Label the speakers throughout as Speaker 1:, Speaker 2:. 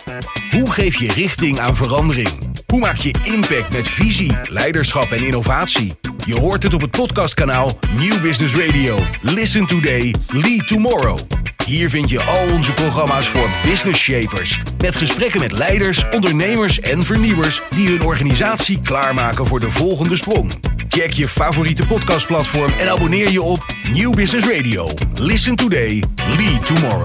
Speaker 1: Hoe geef je richting aan verandering? Hoe maak je impact met visie, leiderschap en innovatie? Je hoort het op het podcastkanaal Nieuw Business Radio. Listen today, lead tomorrow. Hier vind je al onze programma's voor business shapers. Met gesprekken met leiders, ondernemers en vernieuwers die hun organisatie klaarmaken voor de volgende sprong. Check je favoriete podcastplatform en abonneer je op Nieuw Business Radio. Listen today, lead tomorrow.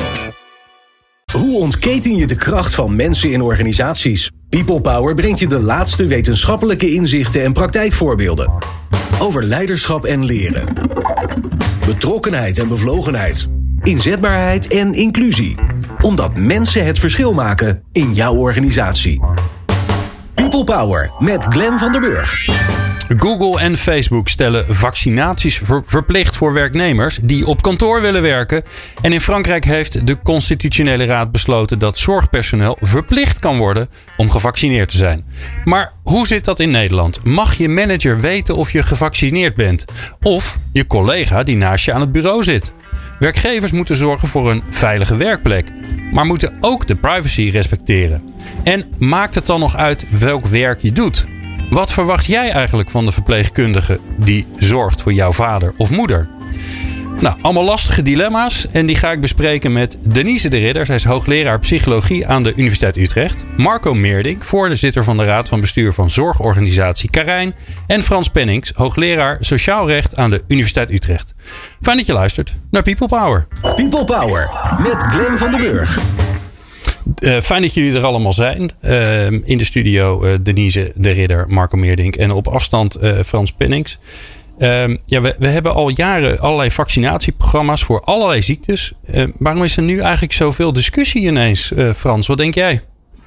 Speaker 1: Hoe ontketen je de kracht van mensen in organisaties? People Power brengt je de laatste wetenschappelijke inzichten en praktijkvoorbeelden. Over leiderschap en leren. Betrokkenheid en bevlogenheid. Inzetbaarheid en inclusie. Omdat mensen het verschil maken in jouw organisatie. People Power met Glenn van der Burg.
Speaker 2: Google en Facebook stellen vaccinaties verplicht voor werknemers die op kantoor willen werken. En in Frankrijk heeft de Constitutionele Raad besloten dat zorgpersoneel verplicht kan worden om gevaccineerd te zijn. Maar hoe zit dat in Nederland? Mag je manager weten of je gevaccineerd bent? Of je collega die naast je aan het bureau zit? Werkgevers moeten zorgen voor een veilige werkplek, maar moeten ook de privacy respecteren. En maakt het dan nog uit welk werk je doet? Wat verwacht jij eigenlijk van de verpleegkundige die zorgt voor jouw vader of moeder? Nou, allemaal lastige dilemma's en die ga ik bespreken met Denise de Ridder. Zij is hoogleraar psychologie aan de Universiteit Utrecht. Marco Meerdink, voorzitter van de Raad van Bestuur van Zorgorganisatie Carijn. En Frans Pennings, hoogleraar sociaal recht aan de Universiteit Utrecht. Fijn dat je luistert naar People Power.
Speaker 1: People Power met Glenn van der Burg.
Speaker 2: Fijn dat jullie er allemaal zijn. In de studio Denise de Ridder, Marco Meerdink en op afstand Frans Pennings. We hebben al jaren allerlei vaccinatieprogramma's voor allerlei ziektes. Waarom is er nu eigenlijk zoveel discussie ineens, Frans? Wat denk jij?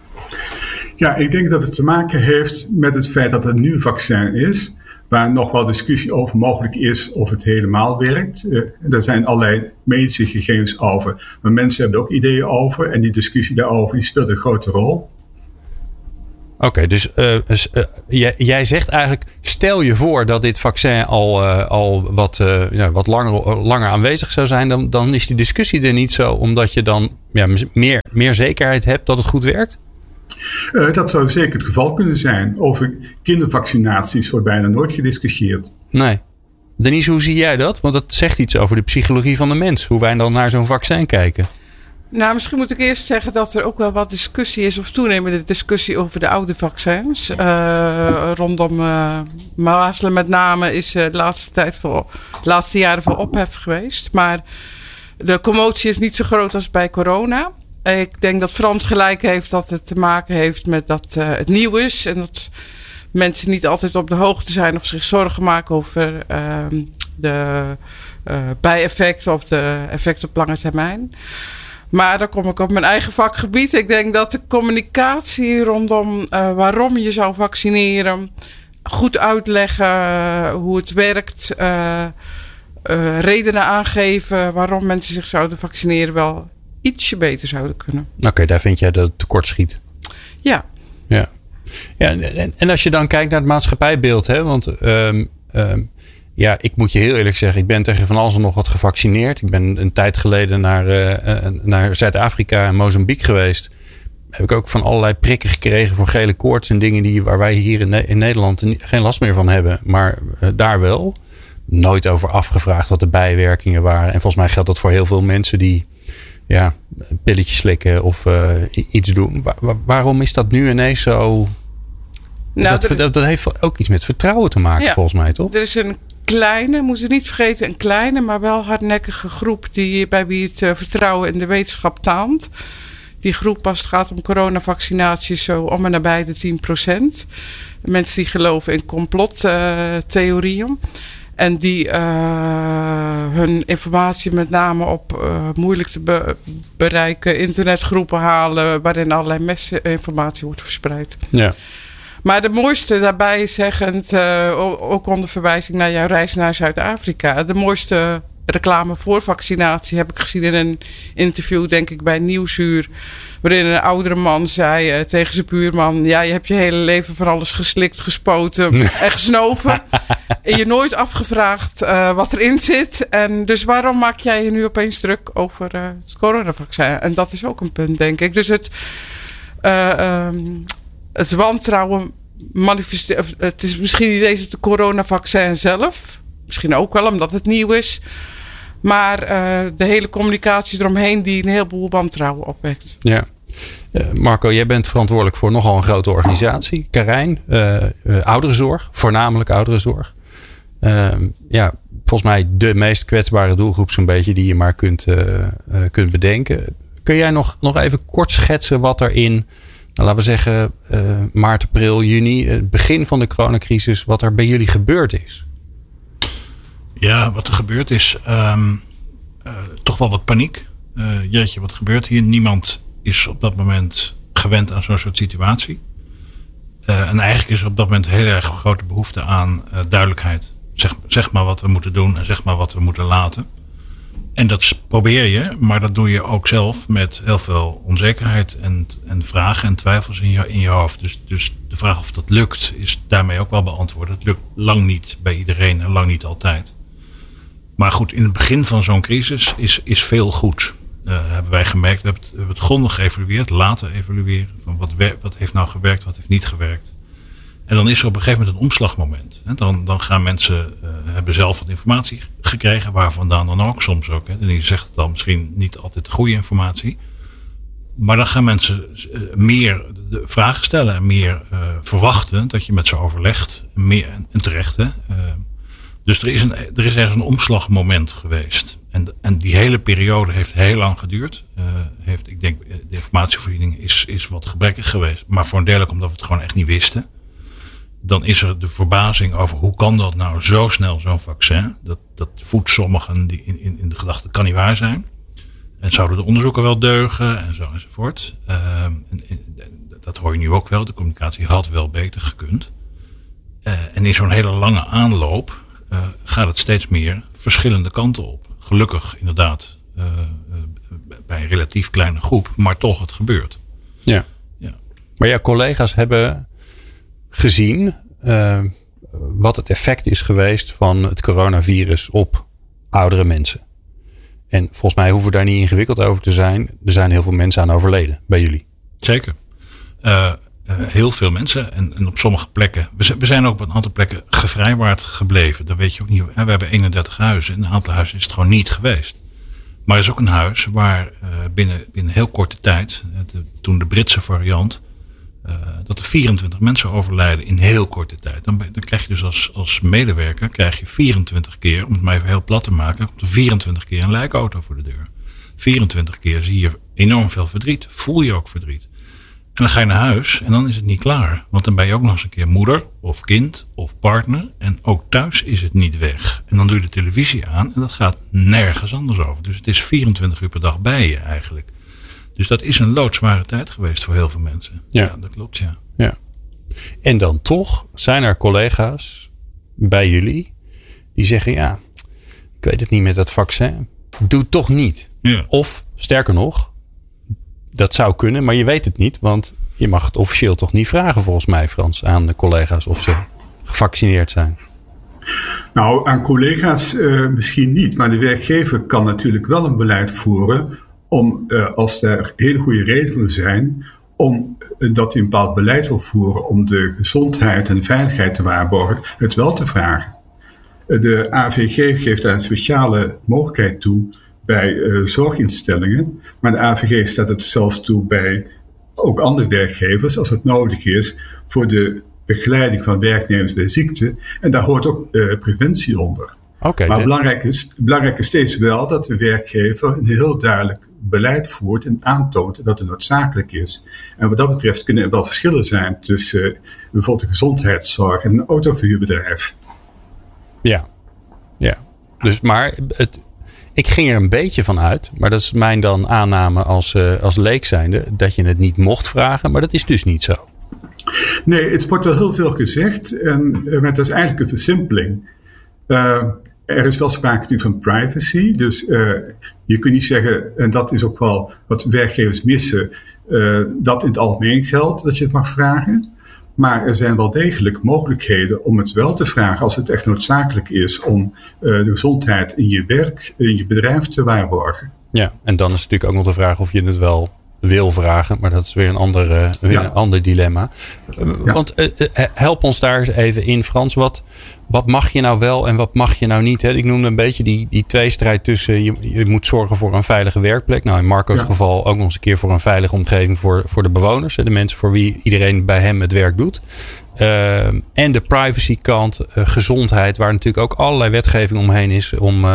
Speaker 3: Ja, ik denk dat het te maken heeft met het feit dat er nu een vaccin is, waar nog wel discussie over mogelijk is of het helemaal werkt. Er zijn allerlei medische gegevens over, maar mensen hebben er ook ideeën over. En die discussie daarover die speelt een grote rol.
Speaker 2: Oké, dus jij zegt eigenlijk, stel je voor dat dit vaccin al wat langer aanwezig zou zijn, dan is die discussie er niet zo, omdat je dan meer zekerheid hebt dat het goed werkt?
Speaker 3: Dat zou zeker het geval kunnen zijn. Over kindervaccinaties wordt bijna nooit gediscussieerd.
Speaker 2: Nee. Denise, hoe zie jij dat? Want dat zegt iets over de psychologie van de mens. Hoe wij dan naar zo'n vaccin kijken.
Speaker 4: Nou, misschien moet ik eerst zeggen dat er ook wel wat discussie is, of toenemende discussie over de oude vaccins. Rondom mazelen met name is de laatste jaren veel ophef geweest. Maar de commotie is niet zo groot als bij corona. Ik denk dat Frans gelijk heeft dat het te maken heeft met dat het nieuw is. En dat mensen niet altijd op de hoogte zijn of zich zorgen maken over de bijeffecten of de effecten op lange termijn. Maar dan kom ik op mijn eigen vakgebied. Ik denk dat de communicatie rondom waarom je zou vaccineren, goed uitleggen hoe het werkt, redenen aangeven waarom mensen zich zouden vaccineren, wel ietsje beter zouden kunnen.
Speaker 2: Oké, daar vind jij dat het tekort schiet.
Speaker 4: Ja.
Speaker 2: En als je dan kijkt naar het maatschappijbeeld, hè, want ik moet je heel eerlijk zeggen, ik ben tegen van alles en nog wat gevaccineerd. Ik ben een tijd geleden naar Zuid-Afrika en Mozambique geweest. Heb ik ook van allerlei prikken gekregen voor gele koorts en dingen waar wij hier in Nederland geen last meer van hebben. Maar daar wel. Nooit over afgevraagd wat de bijwerkingen waren. En volgens mij geldt dat voor heel veel mensen die pilletjes slikken of iets doen. Waarom is dat nu ineens zo? Nou, dat heeft ook iets met vertrouwen te maken, volgens mij, toch?
Speaker 4: Er is een kleine, moet je niet vergeten, een kleine, maar wel hardnekkige groep bij wie het vertrouwen in de wetenschap taalt. Die groep, als het gaat om coronavaccinaties, zo om en nabij de 10%. De mensen die geloven in complottheorieën. En die hun informatie met name op moeilijk te bereiken internetgroepen halen, waarin allerlei misinformatie wordt verspreid.
Speaker 2: Ja.
Speaker 4: Maar de mooiste daarbij zeggend, ook onder verwijzing naar jouw reis naar Zuid-Afrika, de mooiste reclame voor vaccinatie heb ik gezien in een interview, denk ik, bij Nieuwsuur, waarin een oudere man zei tegen zijn buurman, ja, je hebt je hele leven voor alles geslikt, gespoten en gesnoven. En je nooit afgevraagd wat erin zit. En dus waarom maak jij je nu opeens druk over het coronavaccin? En dat is ook een punt, denk ik. Dus het wantrouwen manifesteert. Het is misschien niet eens het coronavaccin zelf. Misschien ook wel omdat het nieuw is. Maar de hele communicatie eromheen die een heleboel wantrouwen opwekt. Ja.
Speaker 2: Marco, jij bent verantwoordelijk voor nogal een grote organisatie. Carijn, ouderenzorg, voornamelijk ouderenzorg. Volgens mij de meest kwetsbare doelgroep zo'n beetje die je maar kunt bedenken. Kun jij nog even kort schetsen wat er in, laten we zeggen, maart, april, juni, het begin van de coronacrisis, wat er bij jullie gebeurd is?
Speaker 5: Ja, wat er gebeurd is, toch wel wat paniek. Jeetje, wat gebeurt hier? Niemand is op dat moment gewend aan zo'n soort situatie. En eigenlijk is er op dat moment heel erg grote behoefte aan duidelijkheid. Zeg maar wat we moeten doen en zeg maar wat we moeten laten. En dat probeer je, maar dat doe je ook zelf met heel veel onzekerheid en vragen en twijfels in je hoofd. Dus de vraag of dat lukt is daarmee ook wel beantwoord. Het lukt lang niet bij iedereen en lang niet altijd. Maar goed, in het begin van zo'n crisis is veel goed. Hebben wij gemerkt. We hebben het grondig geëvalueerd, laten evalueren. Van wat heeft nou gewerkt, wat heeft niet gewerkt. En dan is er op een gegeven moment een omslagmoment. Dan gaan mensen, hebben zelf wat informatie gekregen, waar vandaan dan ook soms ook. En die zegt dan misschien niet altijd de goede informatie. Maar dan gaan mensen meer de vragen stellen en meer verwachten dat je met ze overlegt. En terecht. Dus er is ergens een omslagmoment geweest. En die hele periode heeft heel lang geduurd. Ik denk, de informatievoorziening is wat gebrekkig geweest. Maar voor een deel ook omdat we het gewoon echt niet wisten. Dan is er de verbazing over hoe kan dat nou zo snel, zo'n vaccin. Dat voedt sommigen die in de gedachte kan niet waar zijn. En zouden de onderzoeken wel deugen en zo enzovoort. Dat hoor je nu ook wel. De communicatie had wel beter gekund. En in zo'n hele lange aanloop gaat het steeds meer verschillende kanten op. Gelukkig inderdaad bij een relatief kleine groep, maar toch het gebeurt.
Speaker 2: Ja. Maar jouw collega's hebben gezien wat het effect is geweest van het coronavirus op oudere mensen. En volgens mij hoeven we daar niet ingewikkeld over te zijn. Er zijn heel veel mensen aan overleden bij jullie.
Speaker 5: Zeker. Heel veel mensen. En op sommige plekken. We zijn ook op een aantal plekken gevrijwaard gebleven. Dat weet je ook niet. We hebben 31 huizen. En een aantal huizen is het gewoon niet geweest. Maar er is ook een huis waar binnen heel korte tijd. Toen de Britse variant. Dat er 24 mensen overlijden in heel korte tijd. Dan krijg je dus als medewerker 24 keer, om het maar even heel plat te maken, komt er 24 keer een lijkauto voor de deur. 24 keer zie je enorm veel verdriet. Voel je ook verdriet. En dan ga je naar huis en dan is het niet klaar. Want dan ben je ook nog eens een keer moeder of kind of partner. En ook thuis is het niet weg. En dan doe je de televisie aan en dat gaat nergens anders over. Dus het is 24 uur per dag bij je eigenlijk. Dus dat is een loodzware tijd geweest voor heel veel mensen. Ja, dat klopt, ja.
Speaker 2: En dan toch zijn er collega's bij jullie die zeggen, ja, ik weet het niet met dat vaccin. Doe het toch niet. Ja. Of, sterker nog, dat zou kunnen, maar je weet het niet. Want je mag het officieel toch niet vragen volgens mij, Frans, aan de collega's of ze gevaccineerd zijn.
Speaker 3: Nou, aan collega's misschien niet. Maar de werkgever kan natuurlijk wel een beleid voeren om, als er hele goede redenen voor zijn, om dat hij een bepaald beleid wil voeren om de gezondheid en veiligheid te waarborgen, het wel te vragen. De AVG geeft daar een speciale mogelijkheid toe bij zorginstellingen, maar de AVG staat het zelfs toe bij ook andere werkgevers als het nodig is voor de begeleiding van werknemers bij ziekte. En daar hoort ook preventie onder. Maar belangrijk is steeds wel dat de werkgever een heel duidelijk beleid voert en aantoont dat het noodzakelijk is. En wat dat betreft kunnen er wel verschillen zijn tussen bijvoorbeeld de gezondheidszorg en een autoverhuurbedrijf.
Speaker 2: Ja. Dus, maar ik ging er een beetje van uit, maar dat is mijn dan aanname als leek zijnde, dat je het niet mocht vragen, maar dat is dus niet zo.
Speaker 3: Nee, het wordt wel heel veel gezegd, maar dat is eigenlijk een versimpeling. Er is wel sprake nu van privacy, dus je kunt niet zeggen, en dat is ook wel wat werkgevers missen, dat in het algemeen geldt dat je het mag vragen. Maar er zijn wel degelijk mogelijkheden om het wel te vragen als het echt noodzakelijk is om de gezondheid in je werk, in je bedrijf te waarborgen.
Speaker 2: Ja, en dan is natuurlijk ook nog de vraag of je het wel wil vragen. Maar dat is weer een ander dilemma. Want help ons daar eens even in, Frans. Wat mag je nou wel en wat mag je nou niet? Hè? Ik noemde een beetje die tweestrijd tussen je moet zorgen voor een veilige werkplek. Nou, in Marco's geval ook nog eens een keer voor een veilige omgeving voor de bewoners. De mensen voor wie iedereen bij hem het werk doet. En de privacykant, gezondheid, waar natuurlijk ook allerlei wetgeving omheen is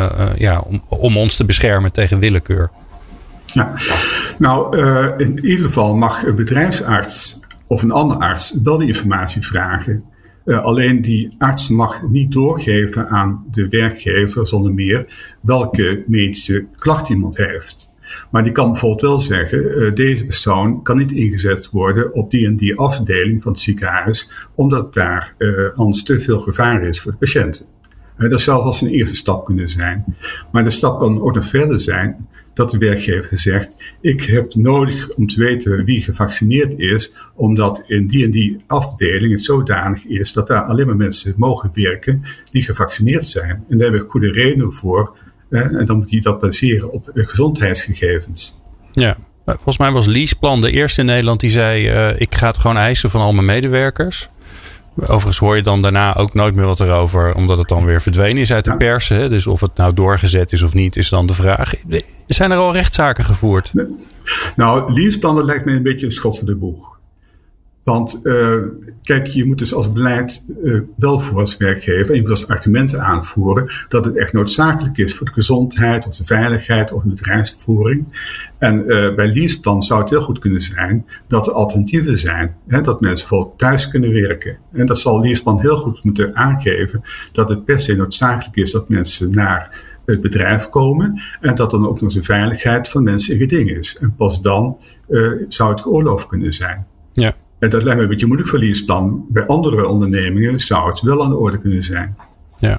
Speaker 2: om ons te beschermen tegen willekeur.
Speaker 3: Ja, nou in ieder geval mag een bedrijfsarts of een andere arts wel die informatie vragen. Alleen die arts mag niet doorgeven aan de werkgever zonder meer welke medische klacht iemand heeft. Maar die kan bijvoorbeeld wel zeggen, deze persoon kan niet ingezet worden op die en die afdeling van het ziekenhuis, omdat daar anders te veel gevaar is voor de patiënten. Dat zou wel eens een eerste stap kunnen zijn. Maar de stap kan ook nog verder zijn dat de werkgever zegt, ik heb nodig om te weten wie gevaccineerd is, omdat in die en die afdeling het zodanig is dat daar alleen maar mensen mogen werken die gevaccineerd zijn. En daar heb ik goede redenen voor. En dan moet hij dat baseren op gezondheidsgegevens. Ja,
Speaker 2: volgens mij was Leaseplan de eerste in Nederland die zei, ik ga het gewoon eisen van al mijn medewerkers. Overigens hoor je dan daarna ook nooit meer wat erover, omdat het dan weer verdwenen is uit de pers. Hè? Dus of het nou doorgezet is of niet, is dan de vraag. Zijn er al rechtszaken gevoerd?
Speaker 3: Nou, Leaseplan, dat lijkt mij een beetje een schot voor de boeg. Want kijk, je moet dus als beleid wel voor als werkgever, en je moet als argumenten aanvoeren dat het echt noodzakelijk is voor de gezondheid of de veiligheid of de bedrijfsvoering. En bij Leaseplan zou het heel goed kunnen zijn dat er alternatieven zijn. Hè, dat mensen bijvoorbeeld thuis kunnen werken. En dat zal Leaseplan heel goed moeten aangeven dat het per se noodzakelijk is dat mensen naar het bedrijf komen en dat dan ook nog de veiligheid van mensen in geding is. En pas dan zou het geoorloofd kunnen zijn.
Speaker 2: Ja.
Speaker 3: En dat lijkt me een beetje moeilijk voor Leaseplan. Bij andere ondernemingen zou het wel aan de orde kunnen zijn.
Speaker 2: Ja.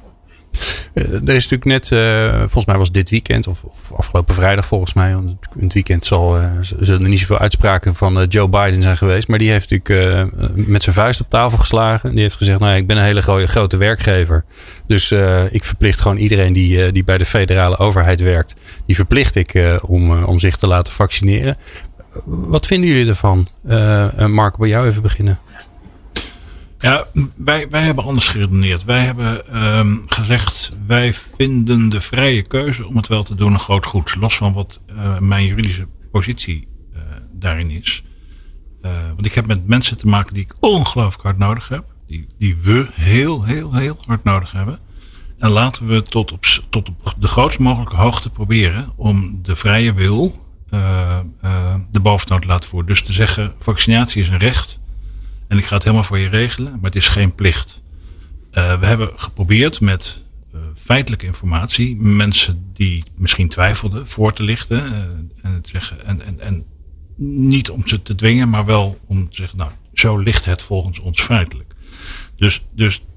Speaker 2: Er is natuurlijk net, volgens mij was dit weekend, of afgelopen vrijdag volgens mij. Want in het weekend zullen er niet zoveel uitspraken van Joe Biden zijn geweest. Maar die heeft natuurlijk met zijn vuist op tafel geslagen. Die heeft gezegd, nou, ik ben een hele grote werkgever. Dus ik verplicht gewoon iedereen die bij de federale overheid werkt. Die verplicht ik om zich te laten vaccineren. Wat vinden jullie ervan? Marco, bij jou even beginnen.
Speaker 5: Ja, wij hebben anders geredeneerd. Wij hebben gezegd, wij vinden de vrije keuze om het wel te doen een groot goed. Los van wat mijn juridische positie daarin is. Want ik heb met mensen te maken die ik ongelooflijk hard nodig heb. Die we heel hard nodig hebben. En laten we tot op de grootst mogelijke hoogte proberen om de vrije wil de boventoon te laten voeren. Dus te zeggen, vaccinatie is een recht. En ik ga het helemaal voor je regelen, maar het is geen plicht. We hebben geprobeerd met feitelijke informatie mensen die misschien twijfelden voor te lichten. En te zeggen, en niet om ze te dwingen, maar wel om te zeggen, nou, zo ligt het volgens ons feitelijk. Dus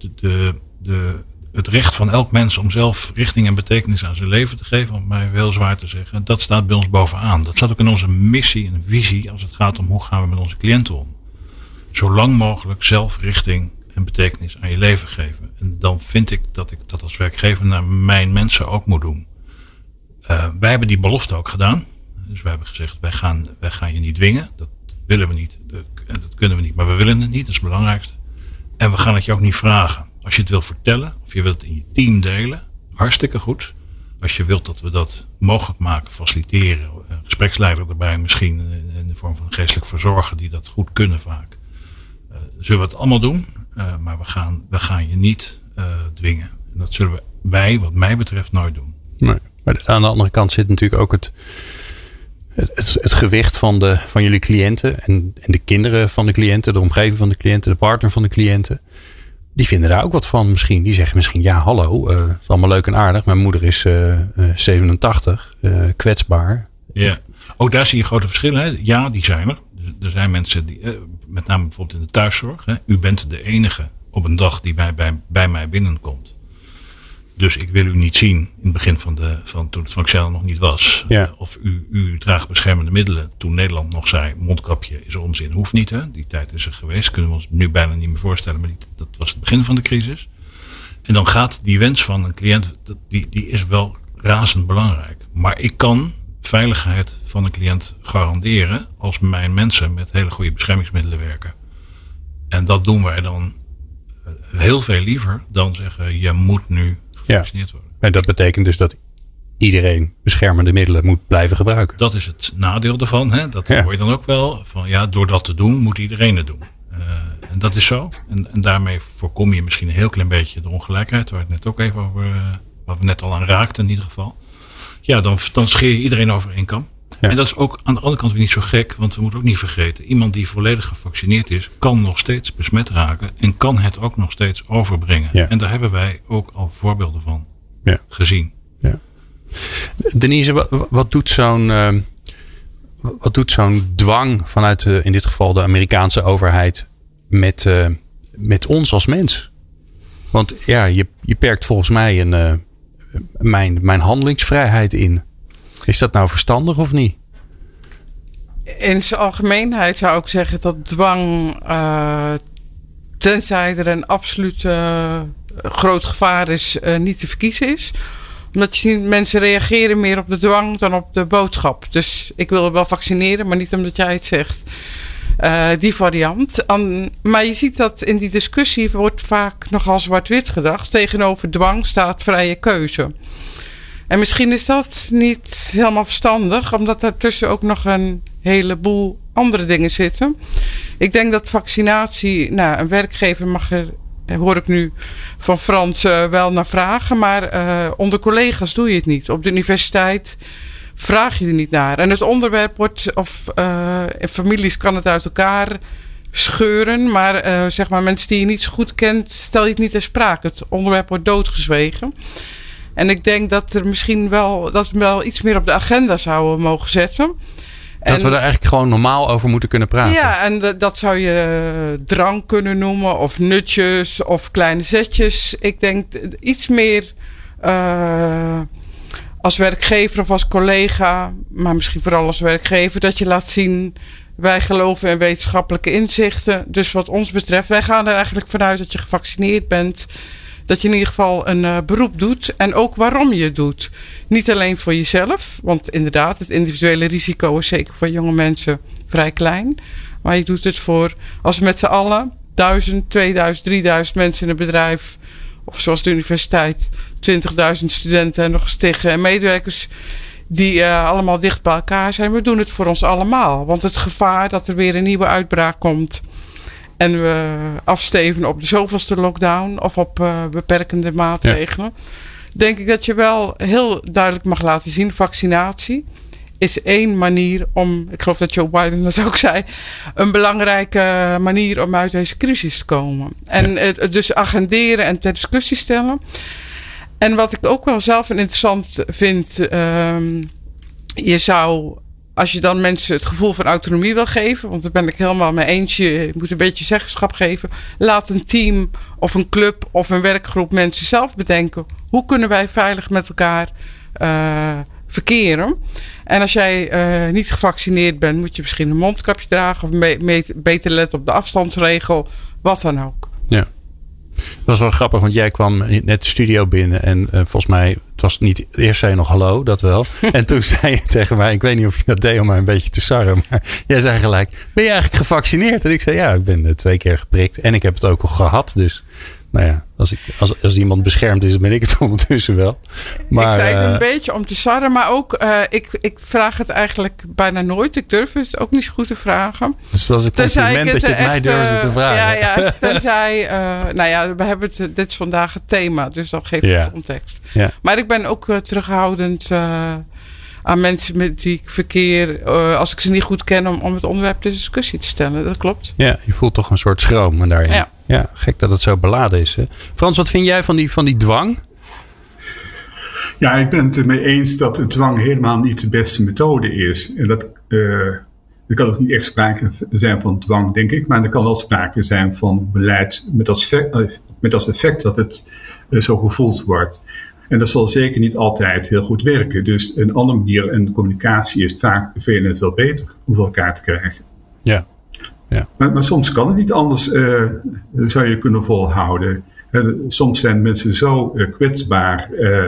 Speaker 5: het recht van elk mens om zelf richting en betekenis aan zijn leven te geven, om mij heel zwaar te zeggen, dat staat bij ons bovenaan. Dat staat ook in onze missie en visie als het gaat om hoe gaan we met onze cliënten om. Zo lang mogelijk zelf richting en betekenis aan je leven geven. En dan vind ik dat als werkgever naar mijn mensen ook moet doen. Wij hebben die belofte ook gedaan. Dus wij hebben gezegd, wij gaan je niet dwingen. Dat willen we niet. Dat kunnen we niet. Maar we willen het niet. Dat is het belangrijkste. En we gaan het je ook niet vragen. Als je het wilt vertellen, of je wilt het in je team delen, hartstikke goed. Als je wilt dat we dat mogelijk maken, faciliteren, gespreksleider erbij misschien in de vorm van een geestelijk verzorger die dat goed kunnen vaak. Zullen we het allemaal doen, maar we gaan je niet dwingen. En dat zullen wij, wat mij betreft, nooit doen.
Speaker 2: Nee, maar aan de andere kant zit natuurlijk ook het gewicht van jullie cliënten en de kinderen van de cliënten, de omgeving van de cliënten, de partner van de cliënten. Die vinden daar ook wat van misschien. Die zeggen misschien, ja hallo, het is allemaal leuk en aardig. Mijn moeder is 87, kwetsbaar. Ja,
Speaker 5: ook daar zie je grote verschillen. Hè? Ja, die zijn er. Er zijn mensen die, met name bijvoorbeeld in de thuiszorg. Hè? U bent de enige op een dag die bij mij binnenkomt. Dus ik wil u niet zien in het begin van toen het vaccin nog niet was.
Speaker 2: Ja.
Speaker 5: Of u draagt beschermende middelen. Toen Nederland nog zei, mondkapje is onzin, hoeft niet. Hè? Die tijd is er geweest. Kunnen we ons nu bijna niet meer voorstellen. Maar dat was het begin van de crisis. En dan gaat die wens van een cliënt, die is wel razend belangrijk. Maar ik kan veiligheid van een cliënt garanderen als mijn mensen met hele goede beschermingsmiddelen werken. En dat doen wij dan heel veel liever dan zeggen, je moet nu gevaccineerd worden.
Speaker 2: En dat betekent dus dat iedereen beschermende middelen moet blijven gebruiken.
Speaker 5: Dat is het nadeel ervan. Hè? Dat hoor je dan ook wel. Van door dat te doen, moet iedereen het doen. En dat is zo. En daarmee voorkom je misschien een heel klein beetje de ongelijkheid. Waar ik net ook even over, waar we net al aan raakten in ieder geval. Ja, dan scheer je iedereen over één kam. Ja. En dat is ook aan de andere kant weer niet zo gek. Want we moeten ook niet vergeten. Iemand die volledig gevaccineerd is, kan nog steeds besmet raken. En kan het ook nog steeds overbrengen. Ja. En daar hebben wij ook al voorbeelden van gezien.
Speaker 2: Ja. Denise, wat doet zo'n dwang vanuit in dit geval de Amerikaanse overheid met ons als mens? Want je perkt volgens mij mijn handelingsvrijheid in. Is dat nou verstandig of niet?
Speaker 4: In zijn algemeenheid zou ik zeggen dat dwang, tenzij er een absoluut groot gevaar is, niet te verkiezen is. Omdat je ziet, mensen reageren meer op de dwang dan op de boodschap. Dus ik wil wel vaccineren, maar niet omdat jij het zegt. Die variant. Maar je ziet dat in die discussie wordt vaak nogal zwart-wit gedacht. Tegenover dwang staat vrije keuze. En misschien is dat niet helemaal verstandig, omdat daartussen ook nog een heleboel andere dingen zitten. Ik denk dat vaccinatie, een werkgever mag er, hoor ik nu van Frans, wel naar vragen. Maar onder collega's doe je het niet. Op de universiteit vraag je er niet naar. En het onderwerp wordt, in families kan het uit elkaar scheuren. Maar zeg maar mensen die je niet zo goed kent, stel je het niet ter sprake. Het onderwerp wordt doodgezwegen. En ik denk dat er misschien wel iets meer op de agenda zouden mogen zetten.
Speaker 2: Dat we er eigenlijk gewoon normaal over moeten kunnen praten.
Speaker 4: Ja, en dat zou je drank kunnen noemen. Of nutjes of kleine zetjes. Ik denk iets meer als werkgever of als collega. Maar misschien vooral als werkgever. Dat je laat zien, wij geloven in wetenschappelijke inzichten. Dus wat ons betreft, wij gaan er eigenlijk vanuit dat je gevaccineerd bent. Dat je in ieder geval een beroep doet. En ook waarom je het doet. Niet alleen voor jezelf. Want inderdaad, het individuele risico is zeker voor jonge mensen vrij klein. Maar je doet het voor, als we met z'n allen 1000, 2000, 3000 mensen in een bedrijf. Of zoals de universiteit 20.000 studenten en nog eens tegen medewerkers. Die allemaal dicht bij elkaar zijn. We doen het voor ons allemaal. Want het gevaar dat er weer een nieuwe uitbraak komt. En we afsteven op de zoveelste lockdown of op beperkende maatregelen. Ja. Denk ik dat je wel heel duidelijk mag laten zien. Vaccinatie is één manier om, ik geloof dat Joe Biden dat ook zei, een belangrijke manier om uit deze crisis te komen. En het dus agenderen en ter discussie stellen. En wat ik ook wel zelf interessant vind, je zou, als je dan mensen het gevoel van autonomie wil geven, want daar ben ik helemaal mee eens, je moet een beetje zeggenschap geven. Laat een team of een club of een werkgroep mensen zelf bedenken, hoe kunnen wij veilig met elkaar verkeren. En als jij niet gevaccineerd bent, moet je misschien een mondkapje dragen of beter letten op de afstandsregel, wat dan ook.
Speaker 2: Ja. Dat was wel grappig, want jij kwam net de studio binnen en volgens mij, het was niet, eerst zei je nog hallo, dat wel. En toen zei je tegen mij, ik weet niet of je dat deed om mij een beetje te sarren, maar jij zei gelijk, ben je eigenlijk gevaccineerd? En ik zei, ja, ik ben 2 keer geprikt en ik heb het ook al gehad, dus nou ja, als iemand beschermd is, dan ben ik het ondertussen wel. Maar,
Speaker 4: ik zei het een beetje om te sarren, maar ook ik vraag het eigenlijk bijna nooit. Ik durf het ook niet zo goed te vragen.
Speaker 2: Het is wel een compliment dat je het mij durfde te vragen.
Speaker 4: Ja, tenzij, we hebben dit is vandaag het thema, dus dat geeft de context. Ja. Maar ik ben ook terughoudend aan mensen met die ik verkeer, als ik ze niet goed ken, om het onderwerp ter discussie te stellen. Dat klopt.
Speaker 2: Ja, je voelt toch een soort schroom daarin. Ja. Ja, gek dat het zo beladen is. Hè? Frans, wat vind jij van die dwang?
Speaker 3: Ja, ik ben het ermee eens dat de dwang helemaal niet de beste methode is. En dat er kan ook niet echt sprake zijn van dwang, denk ik. Maar er kan wel sprake zijn van beleid met als effect dat het zo gevoeld wordt. En dat zal zeker niet altijd heel goed werken. Dus een andere manier en communicatie is vaak veel beter om voor elkaar te krijgen.
Speaker 2: Ja. Ja.
Speaker 3: Maar soms kan het niet anders, zou je kunnen volhouden. Soms zijn mensen zo kwetsbaar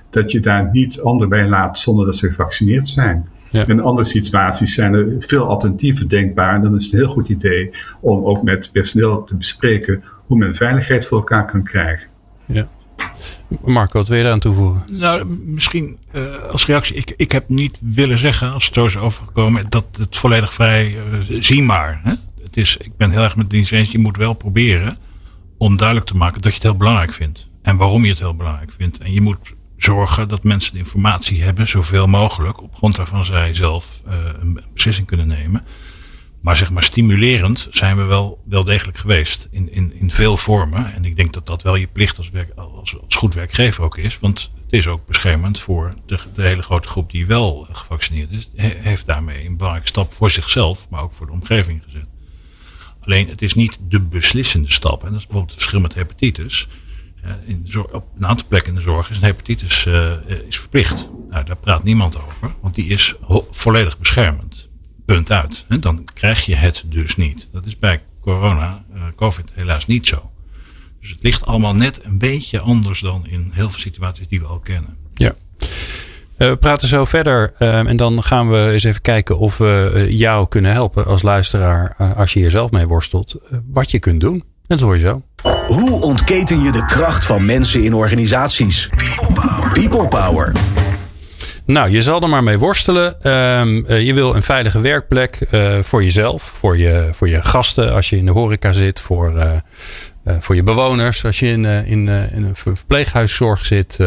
Speaker 3: dat je daar niet anderen bij laat zonder dat ze gevaccineerd zijn. Ja. In andere situaties zijn er veel alternatieven denkbaar. En dan is het een heel goed idee om ook met personeel te bespreken hoe men veiligheid voor elkaar kan krijgen.
Speaker 2: Ja. Marco, wat wil je daar aan toevoegen?
Speaker 5: Nou, misschien als reactie. Ik heb niet willen zeggen, als het zo is overgekomen, dat het volledig vrij zie maar. Hè? Ik ben heel erg met dienst eens. Je moet wel proberen om duidelijk te maken dat je het heel belangrijk vindt. En waarom je het heel belangrijk vindt. En je moet zorgen dat mensen de informatie hebben, zoveel mogelijk, op grond waarvan zij zelf een beslissing kunnen nemen. Maar zeg maar stimulerend zijn we wel degelijk geweest in veel vormen. En ik denk dat dat wel je plicht als goed werkgever ook is. Want het is ook beschermend voor de hele grote groep die wel gevaccineerd is. Heeft daarmee een belangrijke stap voor zichzelf, maar ook voor de omgeving gezet. Alleen het is niet de beslissende stap. En dat is bijvoorbeeld het verschil met hepatitis. Op een aantal plekken in de zorg is een hepatitis is verplicht. Nou, daar praat niemand over, want die is volledig beschermend. Punt uit. En dan krijg je het dus niet. Dat is bij COVID helaas niet zo. Dus het ligt allemaal net een beetje anders dan in heel veel situaties die we al kennen.
Speaker 2: Ja. We praten zo verder en dan gaan we eens even kijken of we jou kunnen helpen als luisteraar, als je hier zelf mee worstelt, wat je kunt doen. En dat hoor je zo.
Speaker 1: Hoe ontketen je de kracht van mensen in organisaties? People Power.
Speaker 2: Nou, je zal er maar mee worstelen. Je wil een veilige werkplek voor jezelf, voor je gasten als je in de horeca zit, voor je bewoners als je in een verpleeghuiszorg zit.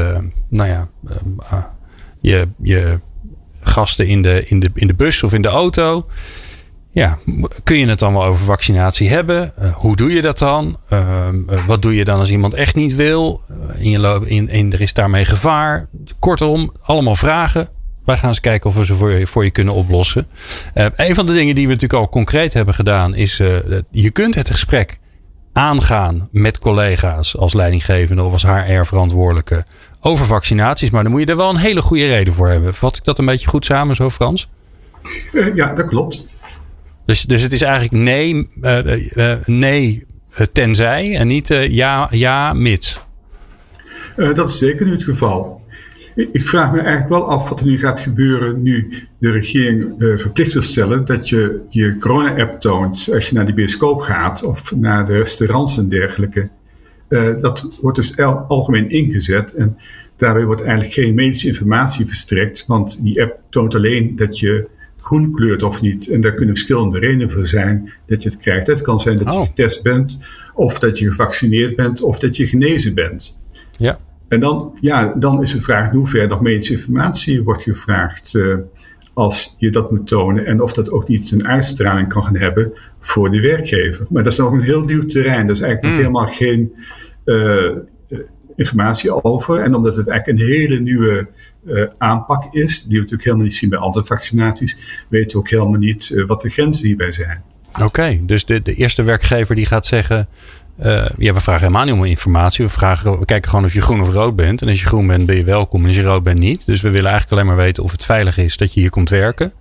Speaker 2: Je gasten in de bus of in de auto. Ja, kun je het dan wel over vaccinatie hebben? Hoe doe je dat dan? Wat doe je dan als iemand echt niet wil? En er is daarmee gevaar. Kortom, allemaal vragen. Wij gaan eens kijken of we ze voor je kunnen oplossen. Een van de dingen die we natuurlijk al concreet hebben gedaan is, je kunt het gesprek aangaan met collega's als leidinggevende of als HR-verantwoordelijke over vaccinaties. Maar dan moet je er wel een hele goede reden voor hebben. Vat ik dat een beetje goed samen zo, Frans?
Speaker 3: Ja, dat klopt.
Speaker 2: Dus het is eigenlijk nee tenzij en niet ja mits.
Speaker 3: Dat is zeker nu het geval. Ik vraag me eigenlijk wel af wat er nu gaat gebeuren nu de regering verplicht wil stellen dat je je corona-app toont als je naar de bioscoop gaat of naar de restaurants en dergelijke. Dat wordt dus algemeen ingezet en daarbij wordt eigenlijk geen medische informatie verstrekt, want die app toont alleen dat je groen kleurt of niet. En daar kunnen verschillende redenen voor zijn dat je het krijgt. Het kan zijn dat je getest bent, of dat je gevaccineerd bent, of dat je genezen bent.
Speaker 2: Ja.
Speaker 3: En dan is de vraag in hoeverre nog medische informatie wordt gevraagd als je dat moet tonen. En of dat ook niet een uitstraling kan gaan hebben voor de werkgever. Maar dat is nog een heel nieuw terrein. Dat is eigenlijk nog helemaal geen informatie over. En omdat het eigenlijk een hele nieuwe aanpak is, die we natuurlijk helemaal niet zien bij andere vaccinaties, weten we ook helemaal niet wat de grenzen hierbij zijn.
Speaker 2: Oké, dus de eerste werkgever die gaat zeggen, we vragen helemaal niet om informatie. We kijken gewoon of je groen of rood bent. En als je groen bent, ben je welkom. En als je rood bent, niet. Dus we willen eigenlijk alleen maar weten of het veilig is dat je hier komt werken.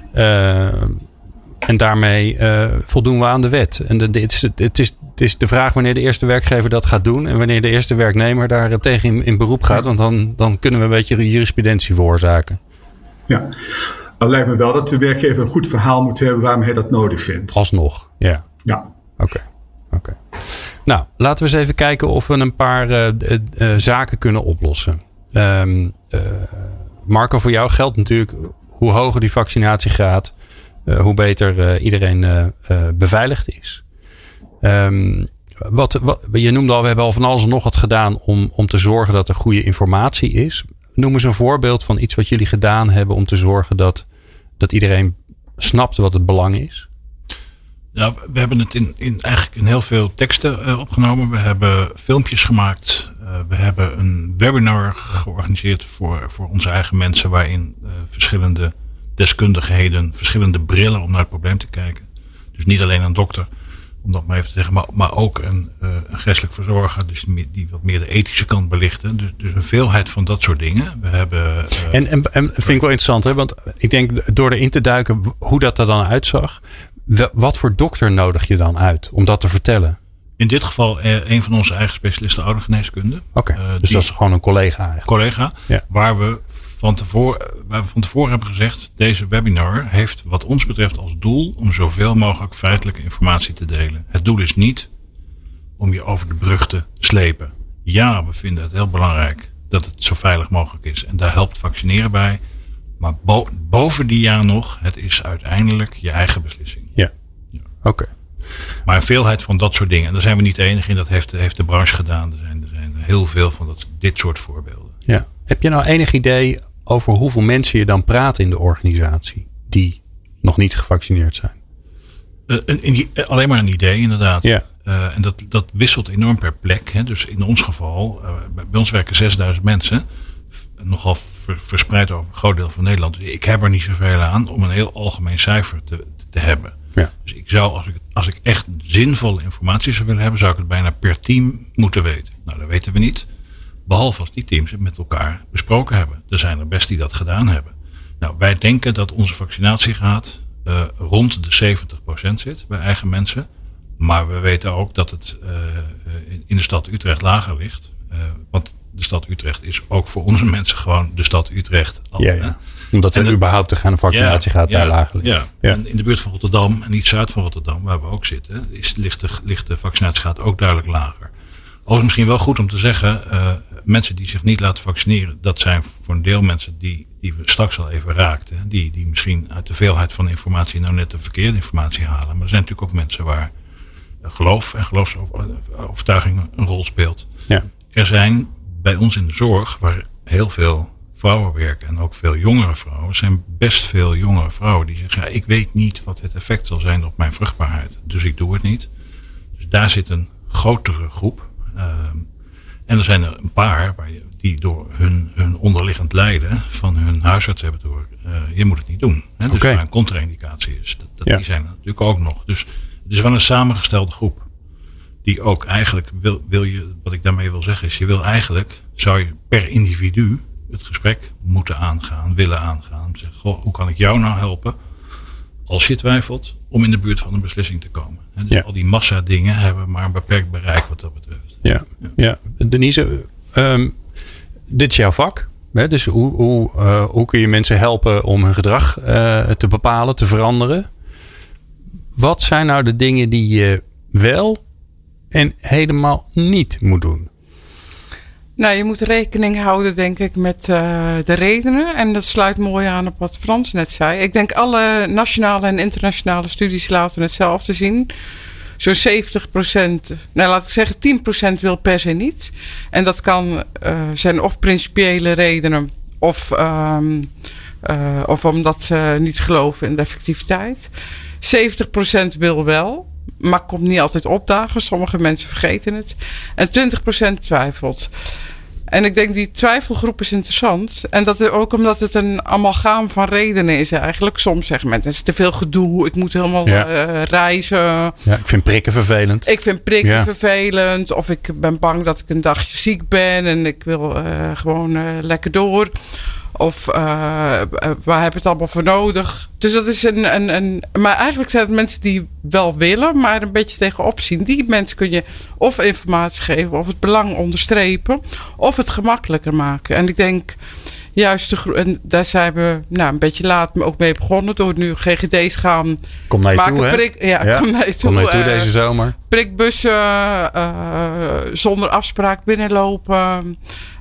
Speaker 2: En daarmee voldoen we aan de wet. En het is de vraag wanneer de eerste werkgever dat gaat doen. En wanneer de eerste werknemer daar tegen in beroep gaat. Want dan kunnen we een beetje jurisprudentie veroorzaken.
Speaker 3: Ja, dan lijkt me wel dat de werkgever een goed verhaal moet hebben waarom hij dat nodig vindt.
Speaker 2: Alsnog, ja.
Speaker 3: Ja.
Speaker 2: Oké. Nou, laten we eens even kijken of we een paar zaken kunnen oplossen. Marco, voor jou geldt natuurlijk hoe hoger die vaccinatiegraad, hoe beter iedereen beveiligd is. Je noemde al, we hebben al van alles en nog wat gedaan om te zorgen dat er goede informatie is. Noem eens een voorbeeld van iets wat jullie gedaan hebben om te zorgen dat iedereen snapt wat het belang is.
Speaker 5: Nou, we hebben het eigenlijk in heel veel teksten opgenomen. We hebben filmpjes gemaakt. We hebben een webinar georganiseerd voor onze eigen mensen, waarin verschillende deskundigheden, verschillende brillen om naar het probleem te kijken. Dus niet alleen een dokter, om dat maar even te zeggen, maar ook een geestelijk verzorger, dus die wat meer de ethische kant belichten. Dus een veelheid van dat soort dingen. We hebben.
Speaker 2: En vind ik wel interessant, hè? Want ik denk door erin te duiken hoe dat er dan uitzag. Wat voor dokter nodig je dan uit om dat te vertellen?
Speaker 5: In dit geval een van onze eigen specialisten oudergeneeskunde.
Speaker 2: Oké, dus dat is gewoon een collega eigenlijk.
Speaker 5: Collega,
Speaker 2: ja.
Speaker 5: waar we van tevoren hebben gezegd, deze webinar heeft wat ons betreft als doel om zoveel mogelijk feitelijke informatie te delen. Het doel is niet om je over de brug te slepen. Ja, we vinden het heel belangrijk dat het zo veilig mogelijk is. En daar helpt vaccineren bij. Maar boven die jaar nog, het is uiteindelijk je eigen beslissing.
Speaker 2: Ja. Oké.
Speaker 5: Maar een veelheid van dat soort dingen. En daar zijn we niet de enige in. Dat heeft de branche gedaan. Er zijn heel veel van dit soort voorbeelden. Ja.
Speaker 2: Heb je nou enig idee over hoeveel mensen je dan praat in de organisatie die nog niet gevaccineerd zijn?
Speaker 5: Alleen maar een idee, inderdaad.
Speaker 2: Ja.
Speaker 5: En dat wisselt enorm per plek. Hè. Dus in ons geval, bij ons werken 6000 mensen. Nogal verspreid over een groot deel van Nederland. Dus ik heb er niet zoveel aan om een heel algemeen cijfer te hebben.
Speaker 2: Ja.
Speaker 5: Dus ik zou, als ik echt zinvolle informatie zou willen hebben, zou ik het bijna per team moeten weten. Nou, dat weten we niet. Behalve als die teams het met elkaar besproken hebben. Er zijn er best die dat gedaan hebben. Nou, wij denken dat onze vaccinatiegraad rond de 70% zit bij eigen mensen. Maar we weten ook dat het in de stad Utrecht lager ligt. Want de stad Utrecht is ook voor onze mensen gewoon de stad Utrecht.
Speaker 2: Omdat er überhaupt de vaccinatiegraad daar lager ligt.
Speaker 5: Ja. En in de buurt van Rotterdam en niet zuid van Rotterdam, waar we ook zitten, ligt de vaccinatiegraad ook duidelijk lager. Overigens misschien wel goed om te zeggen, mensen die zich niet laten vaccineren, dat zijn voor een deel mensen die we straks al even raakten. Die misschien uit de veelheid van informatie nou net de verkeerde informatie halen. Maar er zijn natuurlijk ook mensen waar geloof en geloofsovertuiging een rol speelt.
Speaker 2: Ja.
Speaker 5: Er zijn bij ons in de zorg, waar heel veel vrouwen werken en ook veel jongere vrouwen, zijn best veel jongere vrouwen die zeggen, ja, ik weet niet wat het effect zal zijn op mijn vruchtbaarheid. Dus ik doe het niet. Dus daar zit een grotere groep. En er zijn er een paar die door hun onderliggend lijden van hun huisarts hebben door, je moet het niet doen. Hè? Dus waar een contra-indicatie is. Die zijn er natuurlijk ook nog. Dus het is wel een samengestelde groep. Die ook eigenlijk wat ik daarmee wil zeggen is, zou je per individu het gesprek willen aangaan. Zeggen, goh, hoe kan ik jou nou helpen, als je twijfelt, om in de buurt van een beslissing te komen. Dus al die massa dingen hebben maar een beperkt bereik wat dat betreft.
Speaker 2: Ja. Denise, dit is jouw vak. Hè? Dus hoe kun je mensen helpen om hun gedrag te bepalen, te veranderen? Wat zijn nou de dingen die je wel en helemaal niet moet doen?
Speaker 4: Nou, je moet rekening houden, denk ik, met de redenen. En dat sluit mooi aan op wat Frans net zei. Ik denk alle nationale en internationale studies laten hetzelfde zien. Zo'n 70%, nou laat ik zeggen 10% wil per se niet. En dat kan zijn of principiële redenen of omdat ze niet geloven in de effectiviteit. 70% wil wel, maar komt niet altijd opdagen. Sommige mensen vergeten het. En 20% twijfelt. En ik denk die twijfelgroep is interessant. En dat is ook omdat het een amalgaam van redenen is eigenlijk. Soms zeggen mensen, het is te veel gedoe. Ik moet helemaal reizen.
Speaker 2: Ja, ik vind prikken vervelend.
Speaker 4: Ik vind prikken vervelend. Of ik ben bang dat ik een dagje ziek ben. En ik wil gewoon lekker door. Of waar heb je het allemaal voor nodig? Dus dat is maar eigenlijk zijn het mensen die wel willen, maar een beetje tegenop zien. Die mensen kun je of informatie geven, of het belang onderstrepen, of het gemakkelijker maken. En ik denk juist, en daar zijn we een beetje laat ook mee begonnen, door nu GGD's gaan
Speaker 2: kom naar je
Speaker 4: maken.
Speaker 2: Toe, hè?
Speaker 4: Kom naar je toe.
Speaker 2: Kom naar je toe deze zomer.
Speaker 4: Prikbussen, zonder afspraak binnenlopen.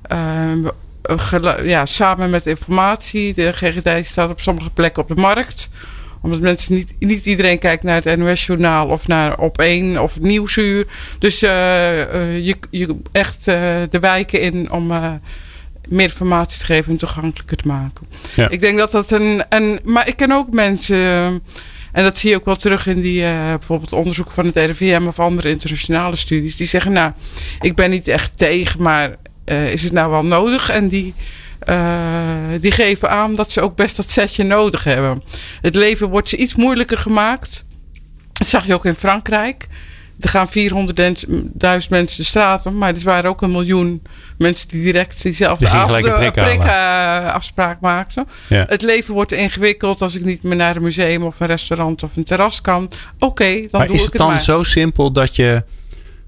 Speaker 4: Samen met informatie. De GGD staat op sommige plekken op de markt. Omdat mensen niet iedereen kijkt naar het NOS-journaal of naar Op1 of Nieuwsuur. Dus je echt de wijken in om meer informatie te geven en toegankelijker te maken. Ja. Ik denk dat maar ik ken ook mensen, en dat zie je ook wel terug in die bijvoorbeeld onderzoeken van het RIVM of andere internationale studies. Die zeggen, nou, ik ben niet echt tegen, maar is het nou wel nodig? En die geven aan dat ze ook best dat setje nodig hebben. Het leven wordt ze iets moeilijker gemaakt. Dat zag je ook in Frankrijk. Er gaan 400.000 mensen de straat op, maar er waren ook 1 miljoen mensen die direct diezelfde afspraak maakten. Ja. Het leven wordt ingewikkeld als ik niet meer naar een museum of een restaurant of een terras kan. Oké, dan doe ik het maar.
Speaker 2: Is het dan zo simpel dat je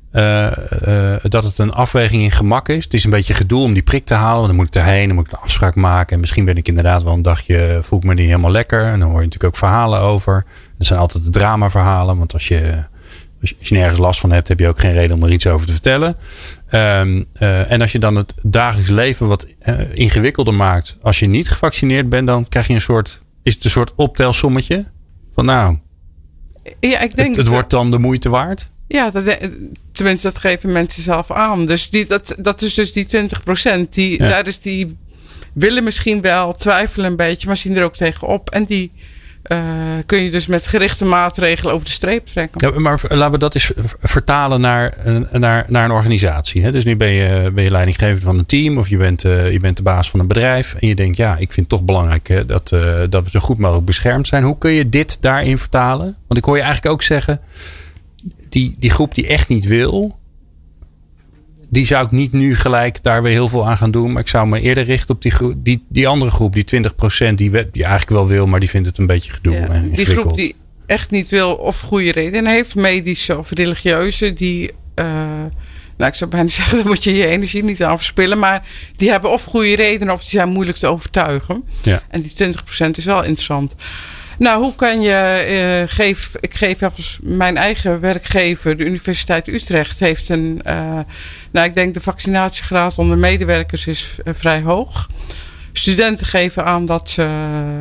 Speaker 2: dat het een afweging in gemak is. Het is een beetje gedoe om die prik te halen. Want dan moet ik erheen, dan moet ik een afspraak maken. En misschien ben ik inderdaad wel een dagje, voel ik me niet helemaal lekker. En dan hoor je natuurlijk ook verhalen over. Dat zijn altijd de dramaverhalen. Want als je nergens last van hebt, heb je ook geen reden om er iets over te vertellen. En als je dan het dagelijks leven wat ingewikkelder maakt. Als je niet gevaccineerd bent, dan krijg je is het een soort optelsommetje. Van nou, ik denk het wordt dan de moeite waard.
Speaker 4: Ja, tenminste, dat geven mensen zelf aan. Dus dat is dus die 20%. Daar is die willen misschien wel twijfelen een beetje, maar zien er ook tegenop. En die kun je dus met gerichte maatregelen over de streep trekken.
Speaker 2: Ja, maar laten we dat eens vertalen naar een organisatie. Hè? Dus nu ben je leidinggever van een team of je bent de baas van een bedrijf. En je denkt, ja, ik vind het toch belangrijk dat we zo goed mogelijk beschermd zijn. Hoe kun je dit daarin vertalen? Want ik hoor je eigenlijk ook zeggen, die groep die echt niet wil, die zou ik niet nu gelijk daar weer heel veel aan gaan doen. Maar ik zou me eerder richten op die andere groep, die 20% die eigenlijk wel wil, maar die vindt het een beetje gedoe.
Speaker 4: Ja,
Speaker 2: en
Speaker 4: die groep die echt niet wil of goede redenen heeft, medische of religieuze, die, ik zou bijna zeggen, daar moet je je energie niet aan verspillen. Maar die hebben of goede redenen of die zijn moeilijk te overtuigen. Ja. En die 20% is wel interessant. Nou, hoe kan je ik geef mijn eigen werkgever, de Universiteit Utrecht, heeft ik denk de vaccinatiegraad onder medewerkers is vrij hoog. Studenten geven aan dat ze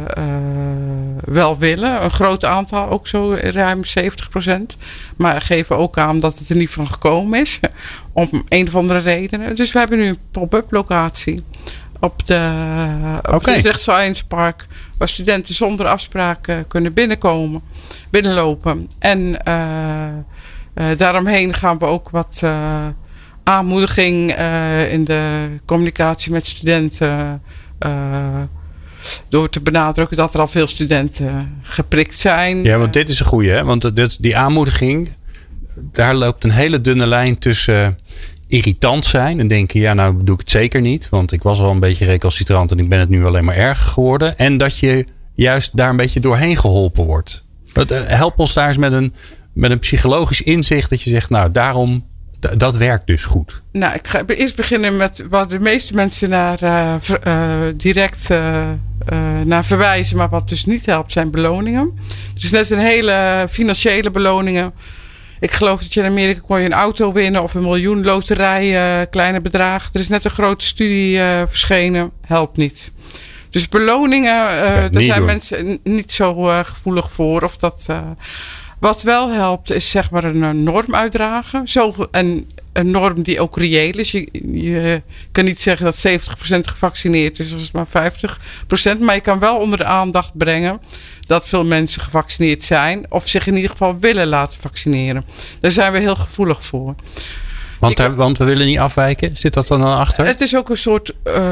Speaker 4: wel willen. Een groot aantal, ook zo ruim 70%. Maar geven ook aan dat het er niet van gekomen is. Om een of andere redenen. Dus we hebben nu een pop-up locatie op het Utrecht Science Park, waar studenten zonder afspraak kunnen binnenlopen. En daaromheen gaan we ook wat aanmoediging in de communicatie met studenten, door te benadrukken dat er al veel studenten geprikt zijn.
Speaker 2: Ja, want dit is een goeie, hè? Want die aanmoediging, daar loopt een hele dunne lijn tussen irritant zijn en denken, ja, nou doe ik het zeker niet, want ik was al een beetje recalcitrant en ik ben het nu alleen maar erger geworden. En dat je juist daar een beetje doorheen geholpen wordt. Help ons daar eens met een psychologisch inzicht dat je zegt, nou, daarom, dat werkt dus goed.
Speaker 4: Nou, ik ga eerst beginnen met waar de meeste mensen direct naar verwijzen, maar wat dus niet helpt, zijn beloningen. Er is net een hele financiële beloningen. Ik geloof dat je in Amerika kon je een auto winnen of 1 miljoen loterij, kleine bedragen. Er is net een grote studie verschenen. Helpt niet. Dus beloningen, daar zijn mensen niet zo gevoelig voor. Of dat, wat wel helpt is zeg maar een norm uitdragen. En een norm die ook reëel is. Je kan niet zeggen dat 70% gevaccineerd is. Dat is maar 50%. Maar je kan wel onder de aandacht brengen dat veel mensen gevaccineerd zijn. Of zich in ieder geval willen laten vaccineren. Daar zijn we heel gevoelig voor.
Speaker 2: Want we willen niet afwijken? Zit dat dan achter?
Speaker 4: Het is ook een soort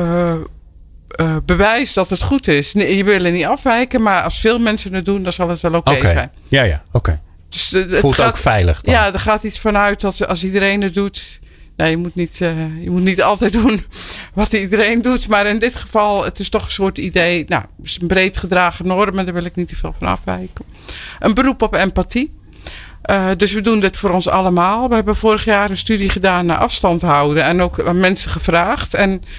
Speaker 4: bewijs dat het goed is. Nee, je wil er niet afwijken. Maar als veel mensen het doen, dan zal het wel oké zijn.
Speaker 2: Ja, oké.
Speaker 4: Dus
Speaker 2: voelt ook veilig dan.
Speaker 4: Ja, er gaat iets vanuit dat als iedereen het doet. Nou, je moet niet altijd doen wat iedereen doet. Maar in dit geval, het is toch een soort idee. Nou, het is een breed gedragen norm. En daar wil ik niet te veel van afwijken. Een beroep op empathie. Dus we doen dit voor ons allemaal. We hebben vorig jaar een studie gedaan naar afstand houden. En ook aan mensen gevraagd.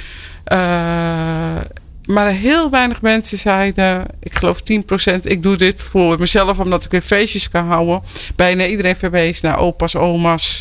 Speaker 4: Maar heel weinig mensen zeiden, ik geloof 10%, ik doe dit voor mezelf omdat ik weer feestjes kan houden. Bijna iedereen verwees naar opa's, oma's,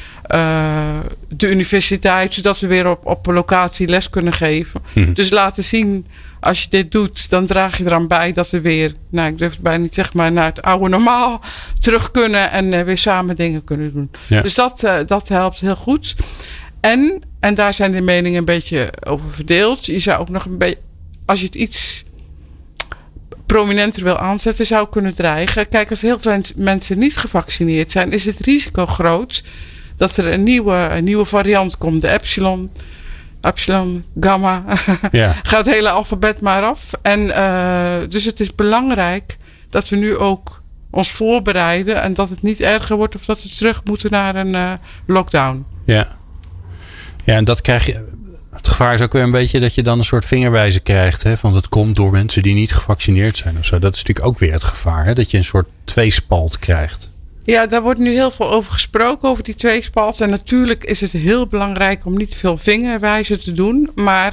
Speaker 4: de universiteit, zodat we weer op locatie les kunnen geven. Dus laten zien, als je dit doet, dan draag je eraan bij dat we weer, ik durf het bijna niet zeggen, maar naar het oude normaal terug kunnen en weer samen dingen kunnen doen. Ja. Dus dat helpt heel goed. En daar zijn de meningen een beetje over verdeeld. Je zou ook nog een beetje, als je het iets prominenter wil aanzetten, zou kunnen dreigen. Kijk, als heel veel mensen niet gevaccineerd zijn, is het risico groot dat er een nieuwe variant komt. De Epsilon, Gamma. Ja. Gaat het hele alfabet maar af. En dus het is belangrijk dat we nu ook ons voorbereiden en dat het niet erger wordt of dat we terug moeten naar een lockdown.
Speaker 2: Ja, en dat krijg je. Het gevaar is ook weer een beetje dat je dan een soort vingerwijzen krijgt. Hè, van dat komt door mensen die niet gevaccineerd zijn of zo. Dat is natuurlijk ook weer het gevaar. Hè, dat je een soort tweespalt krijgt.
Speaker 4: Ja, daar wordt nu heel veel over gesproken, over die tweespalt. En natuurlijk is het heel belangrijk om niet te veel vingerwijzen te doen. Maar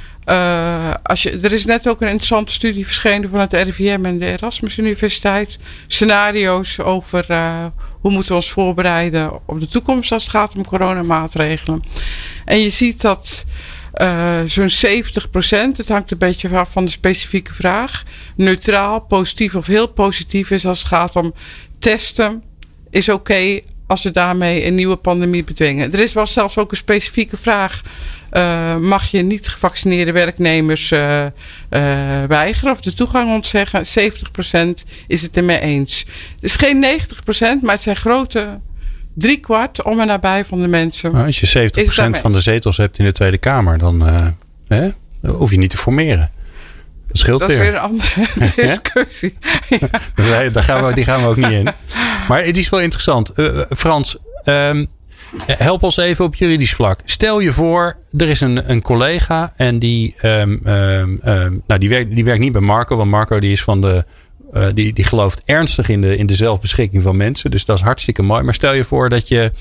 Speaker 4: er is net ook een interessante studie verschenen van het RIVM en de Erasmus Universiteit. Scenario's over hoe moeten we ons voorbereiden op de toekomst als het gaat om coronamaatregelen. En je ziet dat zo'n 70%, het hangt een beetje af van de specifieke vraag, neutraal, positief of heel positief is als het gaat om testen, is oké als we daarmee een nieuwe pandemie bedwingen. Er is wel zelfs ook een specifieke vraag. Mag je niet gevaccineerde werknemers weigeren of de toegang ontzeggen? 70% is het ermee eens. Het is geen 90%, maar het zijn grote 3/4 om en nabij van de mensen.
Speaker 2: Maar als je 70% van de zetels hebt in de Tweede Kamer, dan hoef je niet te formeren. Dat scheelt
Speaker 4: weer. Dat is weer een andere discussie.
Speaker 2: Ja. Die gaan we ook niet in. Maar het is wel interessant. Frans, help ons even op juridisch vlak. Stel je voor, er is een collega en die werkt niet bij Marco. Want Marco die is van de... Die gelooft ernstig in de zelfbeschikking van mensen. Dus dat is hartstikke mooi. Maar stel je voor dat je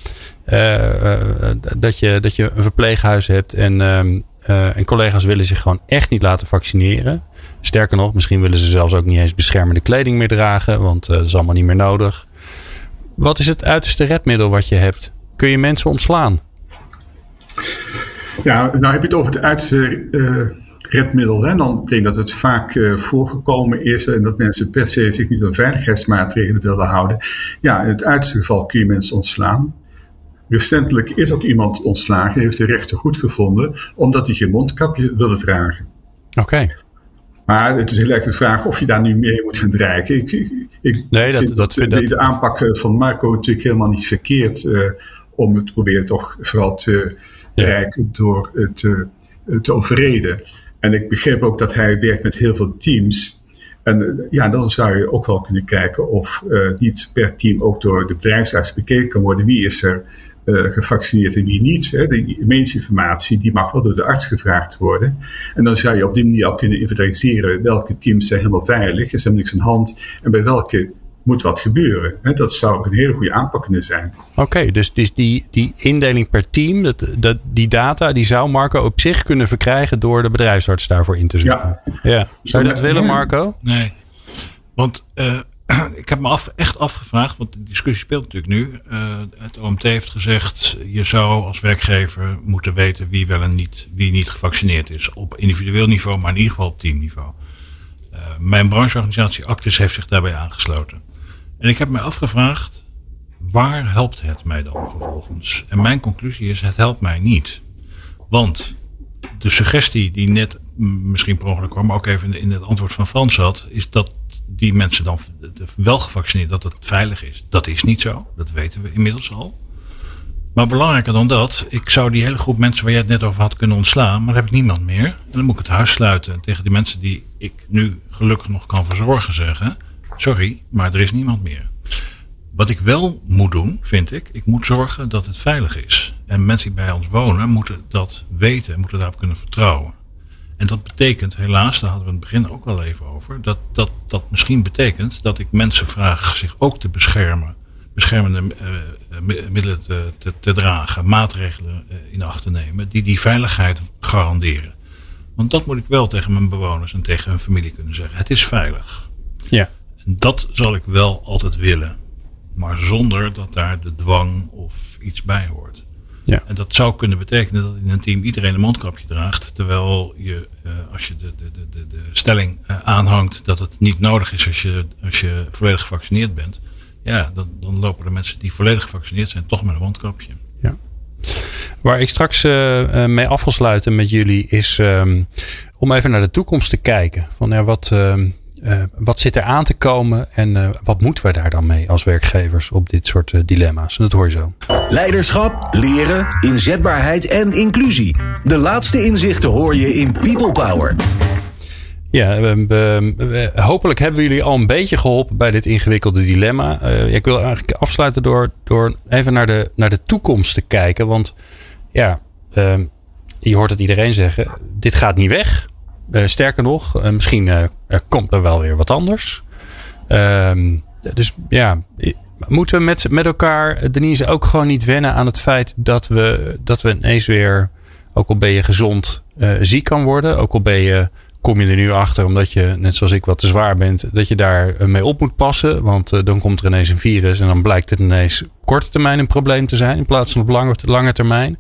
Speaker 2: een verpleeghuis hebt en collega's willen zich gewoon echt niet laten vaccineren. Sterker nog, misschien willen ze zelfs ook niet eens beschermende kleding meer dragen. Want dat is allemaal niet meer nodig. Wat is het uiterste redmiddel wat je hebt? Kun je mensen ontslaan?
Speaker 3: Ja, nou heb je het over het uiterste redmiddel. Hè? Dan denk ik dat het vaak voorgekomen is en dat mensen per se zich niet aan veiligheidsmaatregelen willen houden. Ja, in het uiterste geval kun je mensen ontslaan. Recentelijk is ook iemand ontslagen, heeft de rechter goed gevonden, omdat hij geen mondkapje wilde dragen.
Speaker 2: Oké.
Speaker 3: Maar het is heel erg de vraag of je daar nu mee moet gaan dreigen. De aanpak van Marco natuurlijk helemaal niet verkeerd om het proberen toch vooral te bereiken door het te overreden. En ik begreep ook dat hij werkt met heel veel teams. En dan zou je ook wel kunnen kijken of niet per team ook door de bedrijfsarts bekeken kan worden wie is er gevaccineerd en wie niet. Hè. De medische informatie die mag wel door de arts gevraagd worden. En dan zou je op die manier al kunnen inventariseren welke teams zijn helemaal veilig, is er niks aan de hand en bij welke moet wat gebeuren. Hè. Dat zou ook een hele goede aanpak kunnen zijn.
Speaker 2: Oké, dus die indeling per team, die data, die zou Marco op zich kunnen verkrijgen door de bedrijfsarts daarvoor in te zetten. Ja. Zou je dat willen, Marco?
Speaker 5: Nee, want ik heb me echt afgevraagd, want de discussie speelt natuurlijk nu. Het OMT heeft gezegd, je zou als werkgever moeten weten wie wel en wie niet gevaccineerd is. Op individueel niveau, maar in ieder geval op teamniveau. Mijn brancheorganisatie Actis heeft zich daarbij aangesloten. En ik heb me afgevraagd, waar helpt het mij dan vervolgens? En mijn conclusie is, het helpt mij niet. Want de suggestie die net misschien per ongeluk kwam, maar ook even in het antwoord van Frans had, is dat die mensen dan wel gevaccineerd, dat het veilig is. Dat is niet zo, dat weten we inmiddels al. Maar belangrijker dan dat, ik zou die hele groep mensen waar jij het net over had kunnen ontslaan, maar dan heb ik niemand meer. En dan moet ik het huis sluiten en tegen die mensen die ik nu gelukkig nog kan verzorgen zeggen, sorry, maar er is niemand meer. Wat ik wel moet doen, vind ik moet zorgen dat het veilig is. En mensen die bij ons wonen moeten dat weten en moeten daarop kunnen vertrouwen. En dat betekent helaas, daar hadden we in het begin ook al even over, dat misschien betekent dat ik mensen vraag zich ook te beschermen, beschermende middelen te dragen, maatregelen in acht te nemen die veiligheid garanderen. Want dat moet ik wel tegen mijn bewoners en tegen hun familie kunnen zeggen. Het is veilig.
Speaker 2: Ja.
Speaker 5: En dat zal ik wel altijd willen. Maar zonder dat daar de dwang of iets bij hoort. Ja. En dat zou kunnen betekenen dat in een team iedereen een mondkapje draagt. Terwijl je, als je de stelling aanhangt dat het niet nodig is als je volledig gevaccineerd bent. Ja, dan lopen de mensen die volledig gevaccineerd zijn toch met een mondkapje.
Speaker 2: Ja. Waar ik straks mee af wil sluiten met jullie is om even naar de toekomst te kijken. Van wat zit er aan te komen en wat moeten we daar dan mee als werkgevers op dit soort dilemma's? En dat hoor je zo.
Speaker 1: Leiderschap, leren, inzetbaarheid en inclusie. De laatste inzichten hoor je in People Power.
Speaker 2: Ja, hopelijk hebben we jullie al een beetje geholpen bij dit ingewikkelde dilemma. Ik wil eigenlijk afsluiten door even naar de toekomst te kijken. Want ja, je hoort het iedereen zeggen. Dit gaat niet weg. Sterker nog, misschien komt er wel weer wat anders. Dus ja, Moeten we met elkaar, Denise, ook gewoon niet wennen aan het feit dat we ineens weer, ook al ben je gezond, ziek kan worden. Ook al kom je er nu achter, omdat je, net zoals ik, wat te zwaar bent, dat je daar mee op moet passen. Want dan komt er ineens een virus en dan blijkt het ineens korte termijn een probleem te zijn in plaats van op lange termijn.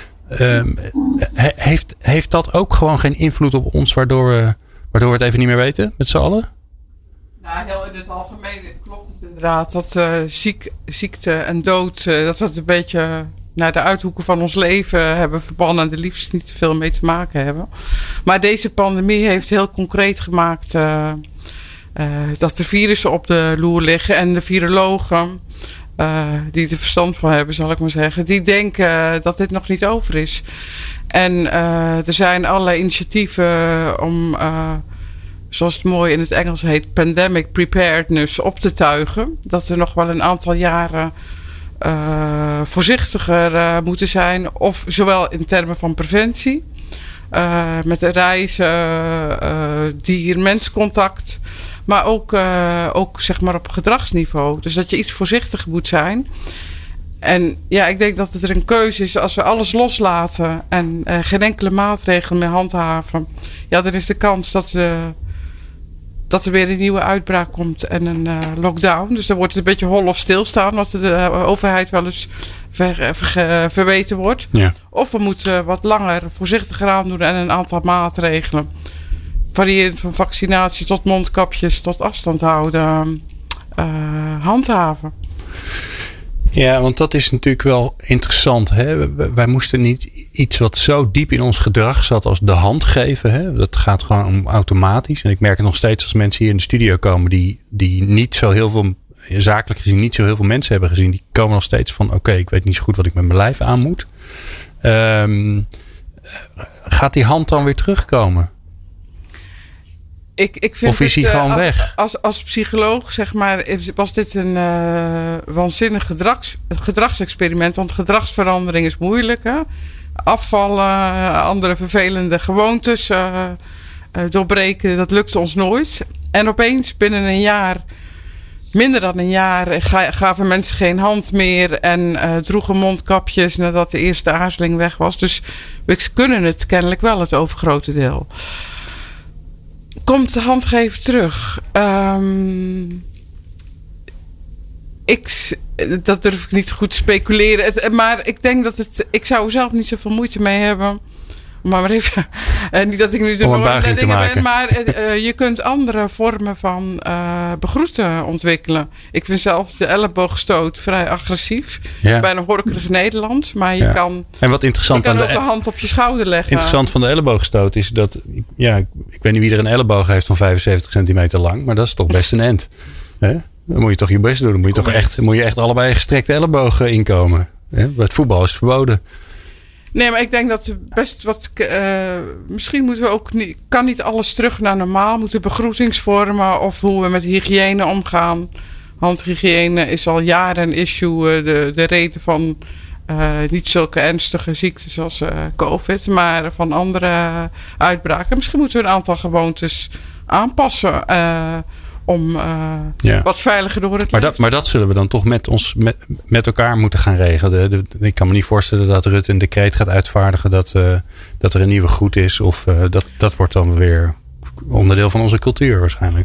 Speaker 2: Heeft dat ook gewoon geen invloed op ons, waardoor we het even niet meer weten met z'n allen?
Speaker 4: Nou, heel in het algemeen klopt het inderdaad dat ziekte en dood, dat we het een beetje naar de uithoeken van ons leven hebben verbannen en er liefst niet te veel mee te maken hebben. Maar deze pandemie heeft heel concreet gemaakt dat er virussen op de loer liggen en de virologen die er verstand van hebben, zal ik maar zeggen, die denken dat dit nog niet over is. En er zijn allerlei initiatieven om, zoals het mooi in het Engels heet, pandemic preparedness op te tuigen. Dat er nog wel een aantal jaren voorzichtiger moeten zijn. Of zowel in termen van preventie, met de reizen, dier-menscontact. Maar ook zeg maar op gedragsniveau. Dus dat je iets voorzichtiger moet zijn. En ja, ik denk dat het er een keuze is als we alles loslaten en geen enkele maatregel meer handhaven. Ja, dan is de kans dat er weer een nieuwe uitbraak komt en een lockdown. Dus dan wordt het een beetje hol of stilstaan, wat de overheid wel eens verweten wordt. Ja. Of we moeten wat langer voorzichtiger aandoen en een aantal maatregelen, variërend van vaccinatie tot mondkapjes tot afstand houden, handhaven.
Speaker 2: Ja, want dat is natuurlijk wel interessant. Hè? Wij moesten niet iets wat zo diep in ons gedrag zat als de hand geven. Hè? Dat gaat gewoon om automatisch. En ik merk het nog steeds als mensen hier in de studio komen die niet zo heel veel, zakelijk gezien niet zo heel veel mensen hebben gezien. Die komen nog steeds van oké, ik weet niet zo goed wat ik met mijn lijf aan moet. Gaat die hand dan weer terugkomen?
Speaker 4: Ik vind
Speaker 2: of is hij gewoon weg?
Speaker 4: Als psycholoog, zeg maar, was dit een waanzinnig gedragsexperiment. Want gedragsverandering is moeilijk. Hè? Afvallen, andere vervelende gewoontes doorbreken, dat lukte ons nooit. En opeens binnen een jaar, minder dan een jaar, gaven mensen geen hand meer en droegen mondkapjes nadat de eerste aarzeling weg was. Dus we kunnen het kennelijk wel, het overgrote deel. Komt de handgeven terug? Dat durf ik niet goed te speculeren. Maar ik denk dat ik zou zelf niet zoveel moeite mee hebben. Maar even, niet dat ik nu de norm dingen ben, maar je kunt andere vormen van begroeten ontwikkelen. Ik vind zelf de elleboogstoot vrij agressief. Ja. Bijna horkerig Nederlands. Maar je kan,
Speaker 2: en wat interessant
Speaker 4: je kan ook een hand op je schouder leggen.
Speaker 2: Interessant van de elleboogstoot is dat, ja, ik weet niet wie er een elleboog heeft van 75 centimeter lang, maar dat is toch best een end. Hè? Dan moet je toch je best doen. Dan moet je echt allebei gestrekte ellebogen inkomen. Hè? Bij het voetbal is het verboden.
Speaker 4: Nee, maar ik denk dat best wat. Misschien moeten we ook niet. Kan niet alles terug naar normaal. Moeten begroetingsvormen of hoe we met hygiëne omgaan. Handhygiëne is al jaren een issue. De reden van niet zulke ernstige ziektes als COVID, maar van andere uitbraken. Misschien moeten we een aantal gewoontes aanpassen. Om wat veiliger door het leven.
Speaker 2: Maar dat zullen we dan toch met elkaar moeten gaan regelen. Ik kan me niet voorstellen dat Rutte een decreet gaat uitvaardigen dat er een nieuwe goed is. Of dat wordt dan weer onderdeel van onze cultuur waarschijnlijk.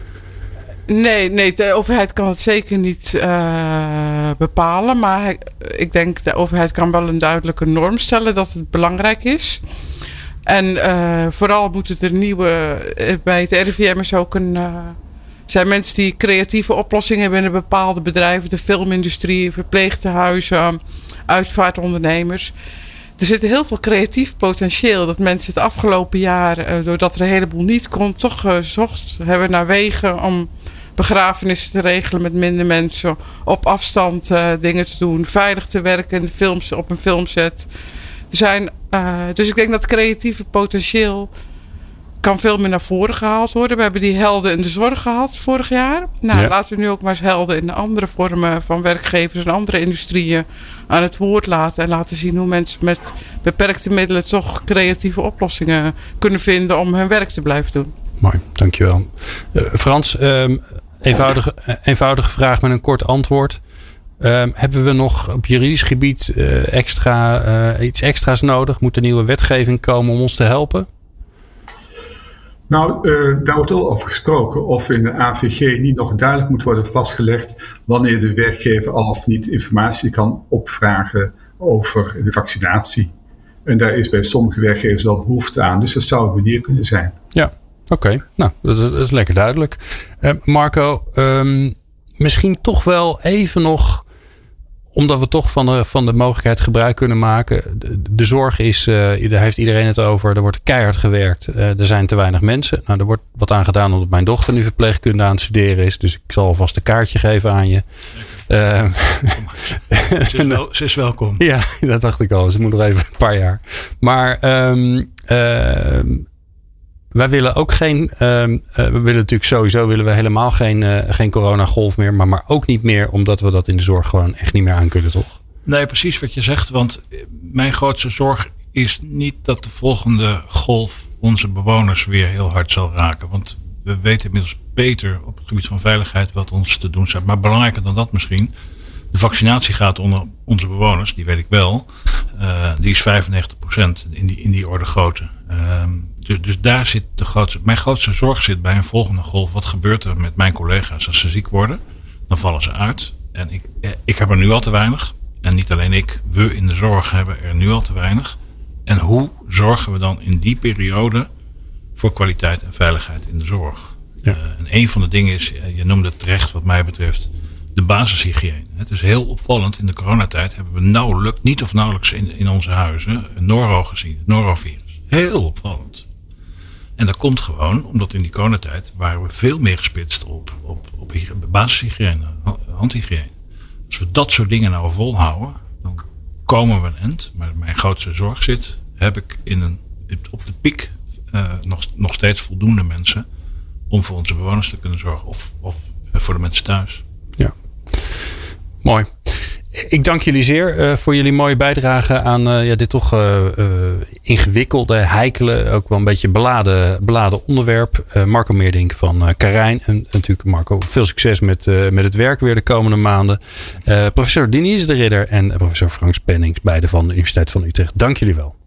Speaker 4: Nee, de overheid kan het zeker niet bepalen. Maar ik denk de overheid kan wel een duidelijke norm stellen dat het belangrijk is. En vooral moet het bij het RIVM is ook zijn mensen die creatieve oplossingen hebben in bepaalde bedrijven. De filmindustrie, verpleegtehuizen, uitvaartondernemers. Er zit heel veel creatief potentieel. Dat mensen het afgelopen jaar, doordat er een heleboel niet kon, toch gezocht hebben naar wegen om begrafenissen te regelen met minder mensen. Op afstand dingen te doen. Veilig te werken op een filmset. Dus ik denk dat creatieve potentieel kan veel meer naar voren gehaald worden. We hebben die helden in de zorg gehad vorig jaar. Laten we nu ook maar eens helden in de andere vormen van werkgevers en andere industrieën aan het woord laten. En laten zien hoe mensen met beperkte middelen toch creatieve oplossingen kunnen vinden om hun werk te blijven doen.
Speaker 2: Mooi, dankjewel. Frans, eenvoudige vraag met een kort antwoord. Hebben we nog op juridisch gebied iets extra's nodig? Moet er nieuwe wetgeving komen om ons te helpen?
Speaker 3: Nou, daar wordt al over gesproken of in de AVG niet nog duidelijk moet worden vastgelegd wanneer de werkgever al of niet informatie kan opvragen over de vaccinatie. En daar is bij sommige werkgevers wel behoefte aan, dus dat zou een manier kunnen zijn.
Speaker 2: Ja, oké. Nou, dat is lekker duidelijk. Marco, misschien toch wel even nog, omdat we toch van de mogelijkheid gebruik kunnen maken. De zorg is, daar heeft iedereen het over. Er wordt keihard gewerkt. Er zijn te weinig mensen. Nou, er wordt wat aan gedaan omdat mijn dochter nu verpleegkunde aan het studeren is. Dus ik zal alvast een kaartje geven aan je.
Speaker 5: Ze is welkom.
Speaker 2: Ja, dat dacht ik al. Ze moet nog even een paar jaar. Maar wij willen ook geen. We willen natuurlijk sowieso helemaal geen coronagolf meer. Maar ook niet meer, omdat we dat in de zorg gewoon echt niet meer aan kunnen, toch?
Speaker 5: Nee, precies wat je zegt. Want mijn grootste zorg is niet dat de volgende golf onze bewoners weer heel hard zal raken. Want we weten inmiddels beter op het gebied van veiligheid wat ons te doen staat. Maar belangrijker dan dat misschien. De vaccinatiegraad onder onze bewoners, die weet ik wel. Die is 95% in die orde grootte. Dus daar zit mijn grootste zorg zit bij een volgende golf. Wat gebeurt er met mijn collega's als ze ziek worden? Dan vallen ze uit. En ik heb er nu al te weinig. En niet alleen ik, we in de zorg hebben er nu al te weinig. En hoe zorgen we dan in die periode voor kwaliteit en veiligheid in de zorg? Ja. En een van de dingen is, je noemde het terecht wat mij betreft, de basishygiëne. Het is heel opvallend. In de coronatijd hebben we nauwelijks in onze huizen een noro gezien, het norovirus. Heel opvallend. En dat komt gewoon omdat in die coronatijd waren we veel meer gespitst op basishygiëne, handhygiëne. Als we dat soort dingen nou volhouden, dan komen we een eind. Maar mijn grootste zorg heb ik op de piek nog steeds voldoende mensen om voor onze bewoners te kunnen zorgen. Of voor de mensen thuis.
Speaker 2: Ja, mooi. Ik dank jullie zeer voor jullie mooie bijdrage aan dit toch ingewikkelde, heikele, ook wel een beetje beladen onderwerp. Marco Meerdink van Carijn. En natuurlijk Marco, veel succes met het werk weer de komende maanden. Professor Denise de Ridder en professor Frank Spennings, beide van de Universiteit van Utrecht. Dank jullie wel.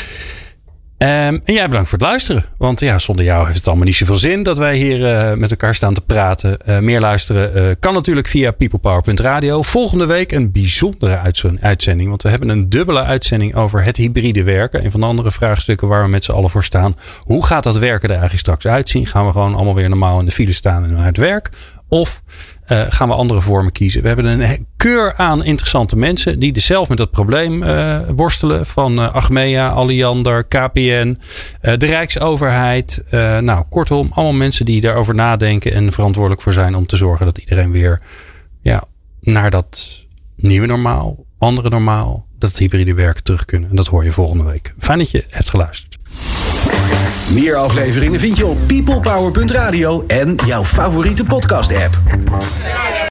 Speaker 2: En jij bedankt voor het luisteren. Want ja, zonder jou heeft het allemaal niet zoveel zin dat wij hier met elkaar staan te praten. Meer luisteren kan natuurlijk via peoplepower.radio. Volgende week een bijzondere uitzending. Want we hebben een dubbele uitzending over het hybride werken. Een van de andere vraagstukken waar we met z'n allen voor staan. Hoe gaat dat werken er eigenlijk straks uitzien? Gaan we gewoon allemaal weer normaal in de file staan en naar het werk? Of gaan we andere vormen kiezen? We hebben een keur aan interessante mensen die zelf met dat probleem worstelen. Van Achmea, Alliander, KPN, de Rijksoverheid. Kortom, allemaal mensen die daarover nadenken en verantwoordelijk voor zijn om te zorgen dat iedereen weer naar dat nieuwe normaal, andere normaal, dat hybride werken terug kunnen. En dat hoor je volgende week. Fijn dat je hebt geluisterd.
Speaker 1: Meer afleveringen vind je op peoplepower.radio en jouw favoriete podcast app.